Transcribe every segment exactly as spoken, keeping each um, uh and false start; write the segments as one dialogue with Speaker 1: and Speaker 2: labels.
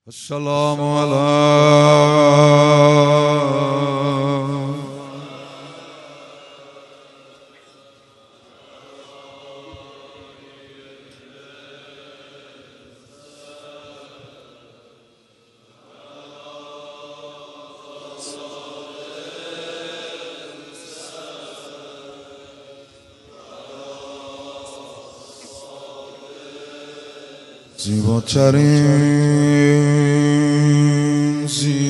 Speaker 1: السلام علیکم. زیباترین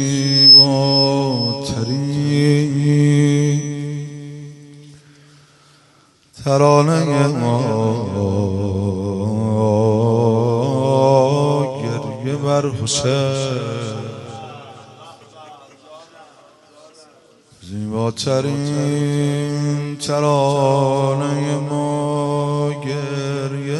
Speaker 1: زیباترین ترانه ما گریه بر حسین. زیباترین ترانه ما گریه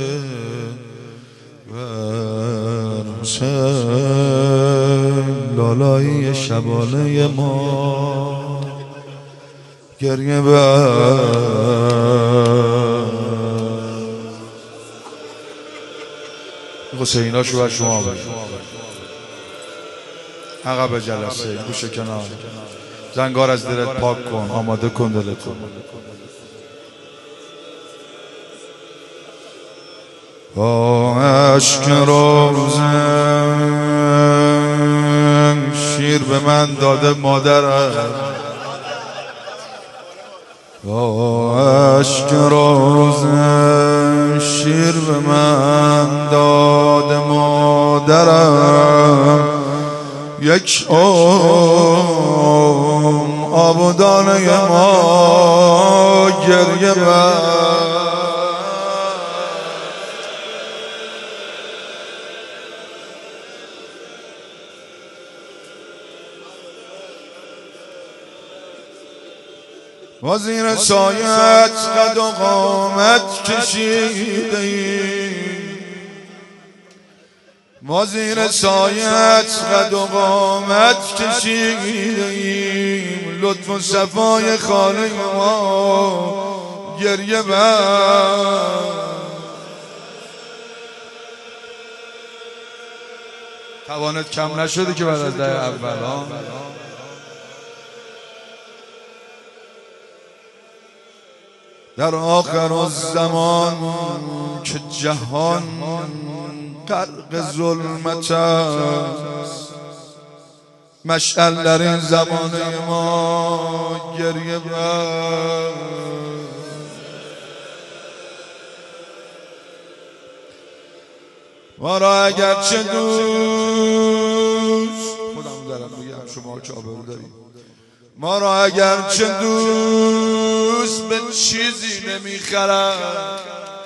Speaker 1: حسین. لالای شبانه ما گریه بر حسیناشو بر شما بر عقب جلسه گوشه کنار زنگار از دلت پاک کن، آماده کن دلتو. با عشق روزن شیر به من داده مادرم، با عشق روزن شیر به من داده مادرم. یک عمر آبادانه ما گریه بر و زیر سایت قد و قامت کشیده ایم، و زیر سایت قد و قامت کشیده ایم. لطف و صفای خانه ما گریه بر توانت کم نشده که بعد از ده اول ها در آخر الزمان که جهان غرق ظلمت است، مشعل در این زمانه ما گریه بر ما را اگرچه دوست خودم دارم میگم شما چه آبرو دارید، ما را اگرچه دوست به چیزی نمیخرد،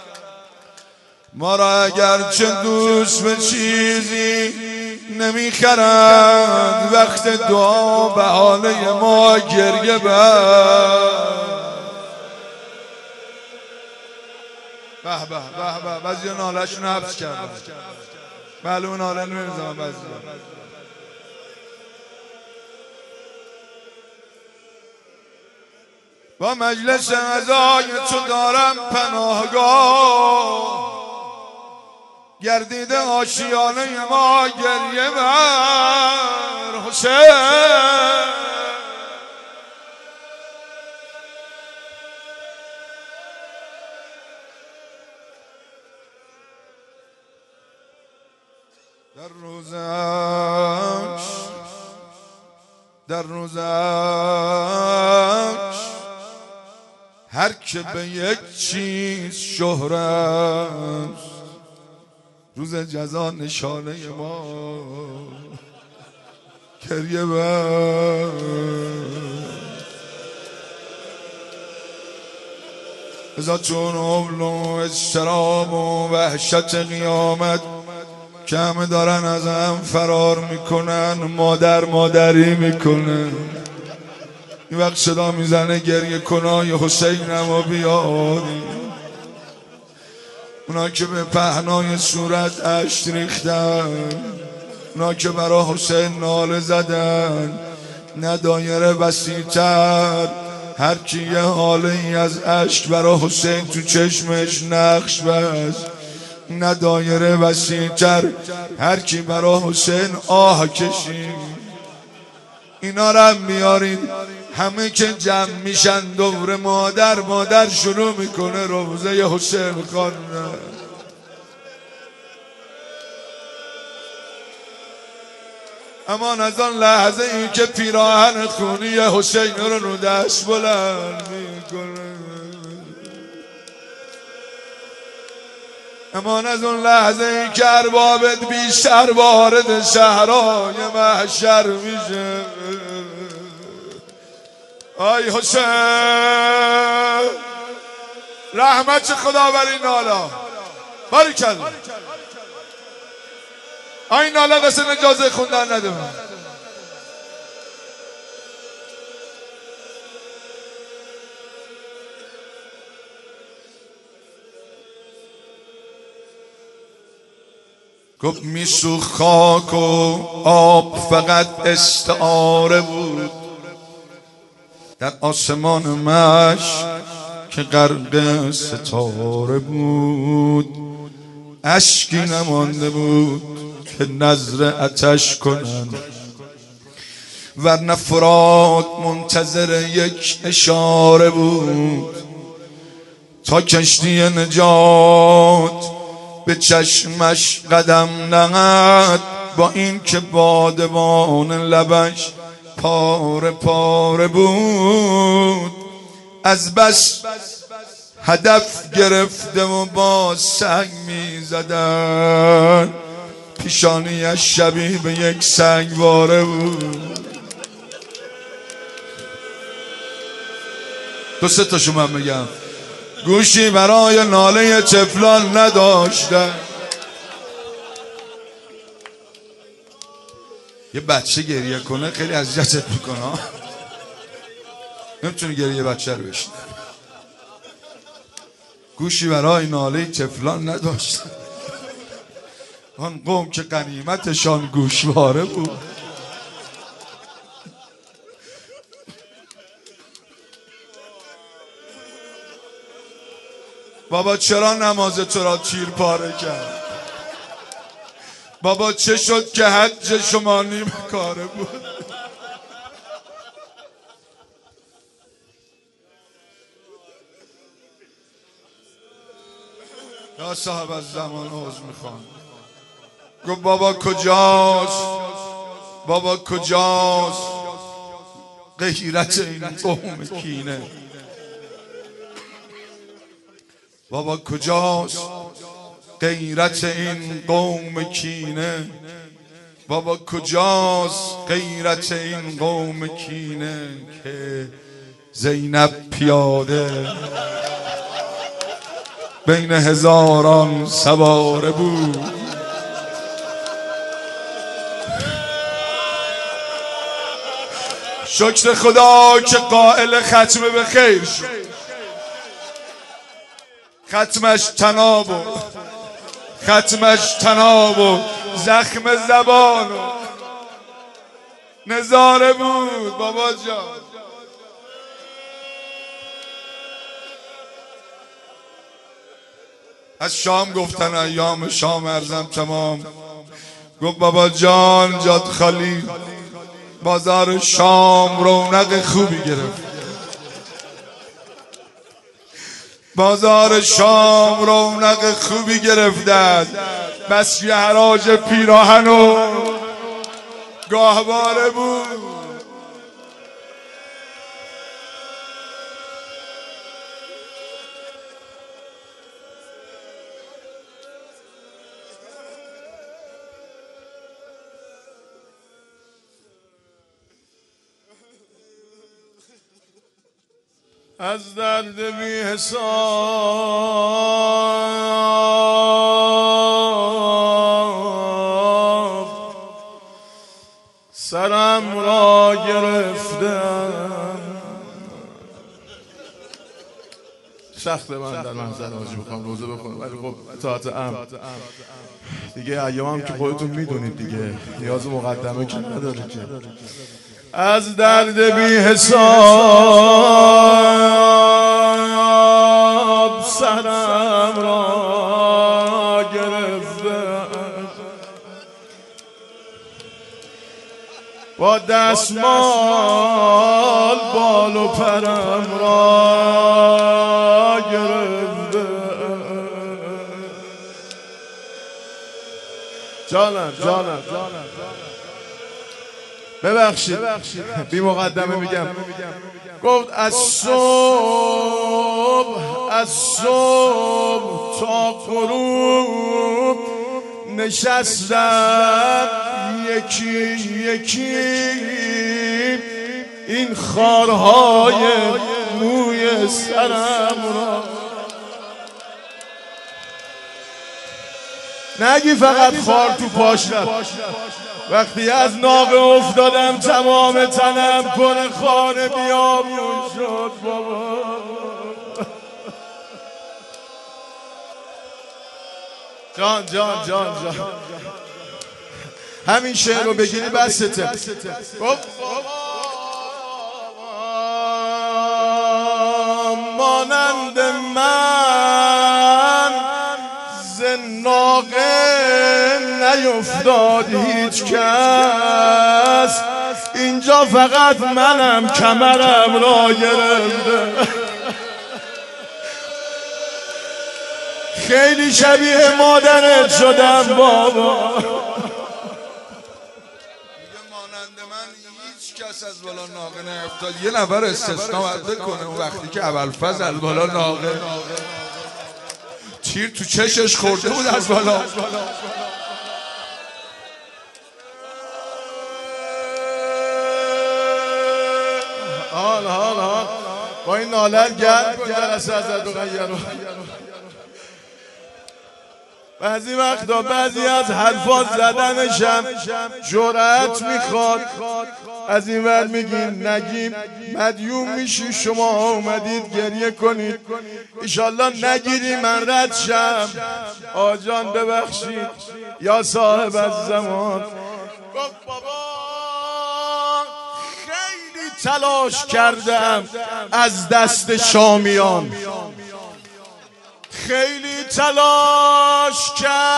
Speaker 1: ما را اگرچه دوست به چیزی نمیخرد. وقت دعا به حاله ما گریه بر به به به به. بعضی ناله‌شون حبس کردن، معلوم ناله نمیزنن بعضی. با مجلس عزای تو دارم پناهگاه، گردیده آشیانه ما گریه بر حسین. در روزش در روزش هر که به یک چیز شهرت، روز جزا نشانه ما گریه بر ازا چون حبل و اضطراب و وحشت قیامت که همه دارن از هم فرار میکنن، مادر مادری میکنن. این وقت صدا میزنه گریه کنای حسینم و بیاری. اونا که به پهنای صورت اشک ریختن، اونا که برا حسین ناله زدن، نه دایره وسیع‌تر هر کی یه حاله ای از اشک برا حسین تو چشمش نقش بست. نه دایره وسیع‌تر، هر کی برا حسین آه کشید. اینا رو میارید همه که جمع میشن دور مادر، مادر شروع میکنه روزه حسین خان. امان از آن لحظه ای که پیراهن خونی حسین رو رو دست بلند میکنه. امان از اون لحظه ای که اربابت بیشتر وارد شهرهای محشر میشه. آی حسین، رحمت خدا بر این نالا، باریکلا. آی نالا قصد اجازه خوندن نده من. گفت میسو خاک و آب فقط استعاره بود، در آسمان مشک که غرق ستاره بود. اشکی نمانده بود که نذر آتش کنن، ورنه فرات منتظر یک اشاره بود تا کشتی نجات به چشمش قدم نهد. با این که بادبان لبش پاره پاره بود، از بس هدف گرفته و با سنگ می زدن. پیشانیش شبیه به یک سنگواره بود. دو سه تاشو من میگم. گوشی برای ناله طفلان نداشتن. یه بچه گریه کنه خیلی اذیتت میکنه، نمیتونی گریه بچه رو بشنوی. گوشی برای ناله طفلان نداشتن. آن قوم که غنیمتشان گوشواره بود. بابا چرا نماز تو را تیر پاره کرد؟ بابا چه شد که حج شما نیم کاره بود؟ یا صاحب از زمان عوض میخوان. گفت بابا کجاست؟ بابا کجاست غیرت این قوم کینه؟ بابا کجاست غیرت این قوم کینه؟ بابا کجاست غیرت این قوم کینه که زینب پیاده بین هزاران سواره بود. شکر خدا که قائل ختم به خیر شد. ختمش تناب و ختمش تناب و زخم زبان و نظاره بود. بابا جان از شام گفتن ایام شام ارزم تمام. گفت بابا جان جاد خالی. بازار شام رونق خوبی گرفت. بازار شام رونق خوبی گرفتن. بس یه حراج پیراهن و گاهواره بود. از درد بی حساب سرم را گرفتم. سخت من در منظر آجی بخوام روزه بخونم، ولی خب اطاعت امر دیگه. ایام که خودتون میدونید دیگه، نیاز مقدمه که نداره که. از درد بی حساب سرم را
Speaker 2: با دستمال بال و پرم را گرفته. جانم جانم ببخشید بی مقدمه میگم. گفت از صبح از صبح تا غروب نشستم یکی یکی این خارهای موی سرم را. نگی فقط خار تو پاش رفت، وقتی از ناقه افتادم تمام تنم پر خار بیابون شد بابا. جان جان جان جان همین شعر رو بگیری بسته. مانند من ز ناقه نیفتاد هیچ کس، اینجا فقط منم کمرم را گرفته. خیلی شبیه مادرت شدم بابا.
Speaker 1: مانند من هیچ کس از بالا ناقه نیفتاد. یه نفر استثنا باید بکنه اون وقتی که ابوالفضل از بالا ناقه تیر تو چشش خورده بود از بالا.
Speaker 2: حال حال حال با این نالت گرد کن جلسه ازت رو غیرو. بعضی وقتا بعضی از حرفات زدنشم جرأت میخواد. از این ور میگیم نگیم مدیون میشی. شما اومدید گریه کنید، ایشالله نگیری من رد شم. آجان ببخشید یا صاحب از زمان. گفت بابا خیلی تلاش کردم از دست شامیان، خیلی تلاش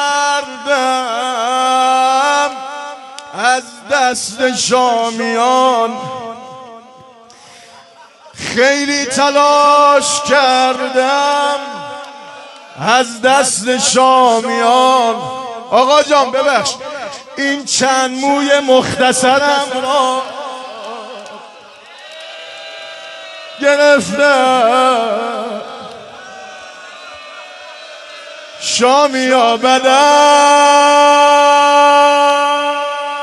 Speaker 2: کردم از دست شامیان، خیلی تلاش کردم از دست شامیان. آقا جان ببخش این چند موی مختصرم را گرفتم. شامیا بدن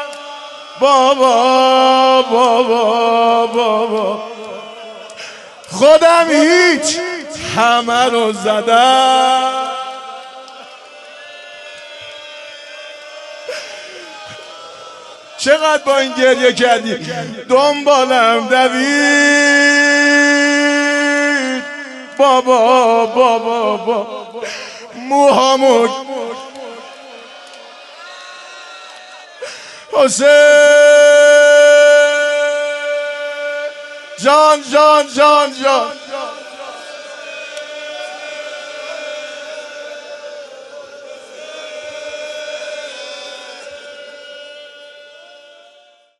Speaker 2: بابا بابا بابا خودم هیچ همه رو زدم. چقدر با این گریه کردی؟ دنبالم دوید بابا بابا بابا موهامو حسین جان جان جان جان